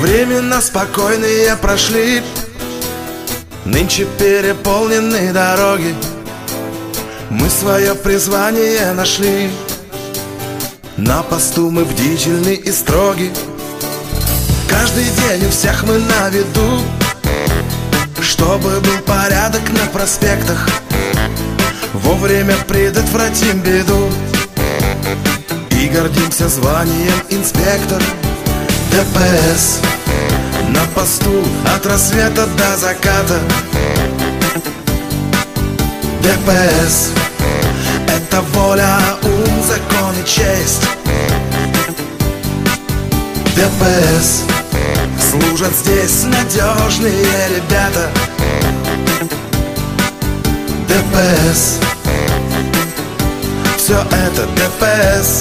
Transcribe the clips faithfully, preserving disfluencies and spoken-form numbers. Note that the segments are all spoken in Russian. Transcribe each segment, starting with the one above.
Времена спокойные прошли, нынче переполнены дороги. Мы свое призвание нашли, на посту мы бдительны и строги. Каждый день у всех мы на виду, чтобы был порядок на проспектах. Вовремя предотвратим беду и гордимся званием инспектор. ДПС на посту от рассвета до заката. ДПС — это воля, ум, закон и честь. ДПС — служат здесь надежные ребята. ДПС — все это ДПС.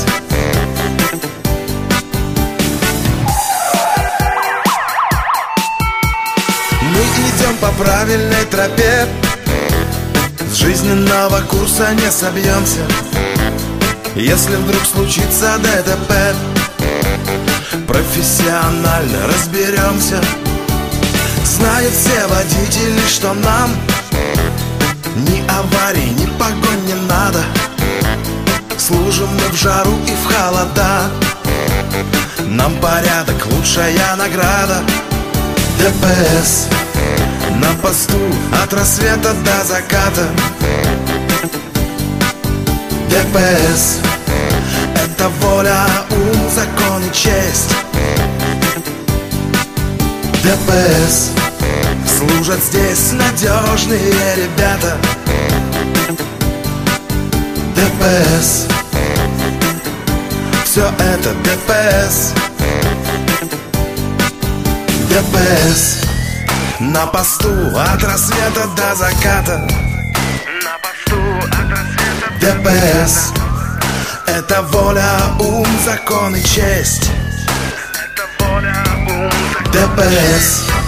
Мы идем по правильной тропе, с жизненного курса не собьемся. Если вдруг случится ДТП, профессионально разберемся. Знают все водители, что нам ни аварий, ни погонь не надо. Служим мы в жару и в холода, нам порядок — лучшая награда. ДПС на посту от рассвета до заката. ДПС — это воля, ум, закон и честь. ДПС — служат здесь надежные ребята. ДПС — все это ДПС. ДПС на посту от рассвета до заката. На посту от рассвета до ДПС — это воля, ум, закон и честь. Это воля, ум, закон. ДПС